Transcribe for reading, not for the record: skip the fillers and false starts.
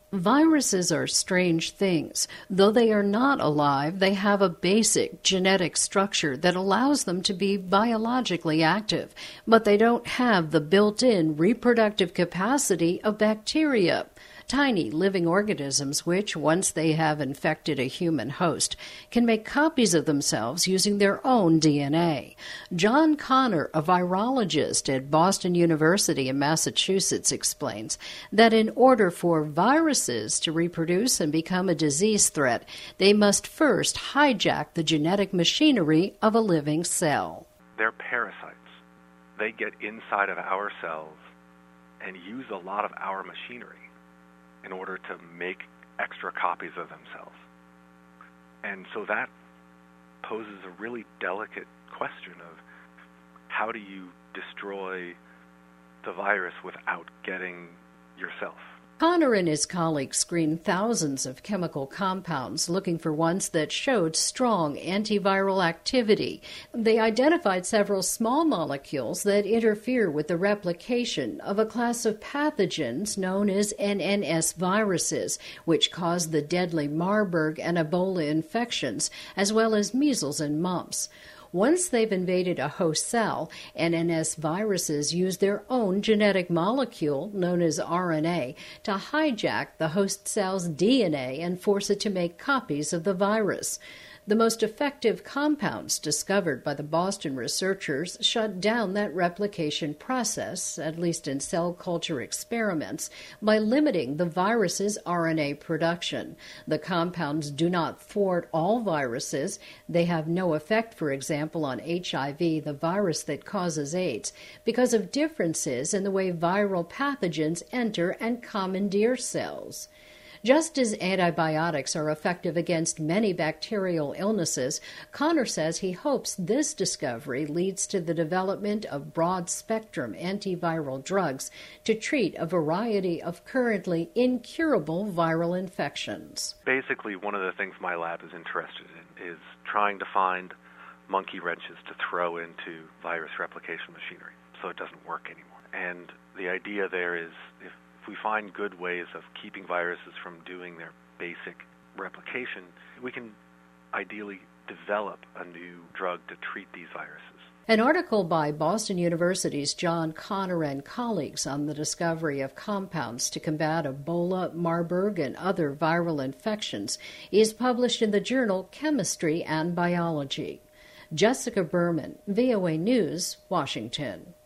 Viruses are strange things. Though they are not alive, they have a basic genetic structure that allows them to be biologically active, but they don't have the built-in reproductive capacity of bacteria. Tiny living organisms which, once they have infected a human host, can make copies of themselves using their own DNA. John Connor, a virologist at Boston University in Massachusetts, explains that in order for viruses to reproduce and become a disease threat, they must first hijack the genetic machinery of a living cell. They're parasites. They get inside of our cells and use a lot of our machinery in order to make extra copies of themselves. And so that poses a really delicate question of how do you destroy the virus without getting yourself? Connor and his colleagues screened thousands of chemical compounds looking for ones that showed strong antiviral activity. They identified several small molecules that interfere with the replication of a class of pathogens known as NNS viruses, which cause the deadly Marburg and Ebola infections, as well as measles and mumps. Once they've invaded a host cell, NNS viruses use their own genetic molecule, known as RNA, to hijack the host cell's DNA and force it to make copies of the virus. The most effective compounds discovered by the Boston researchers shut down that replication process, at least in cell culture experiments, by limiting the virus's RNA production. The compounds do not thwart all viruses. They have no effect, for example, on HIV, the virus that causes AIDS, because of differences in the way viral pathogens enter and commandeer cells. Just as antibiotics are effective against many bacterial illnesses, Connor says he hopes this discovery leads to the development of broad-spectrum antiviral drugs to treat a variety of currently incurable viral infections. Basically, one of the things my lab is interested in is trying to find monkey wrenches to throw into virus replication machinery so it doesn't work anymore. And the idea there is if we find good ways of keeping viruses from doing their basic replication, we can ideally develop a new drug to treat these viruses. An article by Boston University's John Connor and colleagues on the discovery of compounds to combat Ebola, Marburg, and other viral infections is published in the journal Chemistry and Biology. Jessica Berman, VOA News, Washington.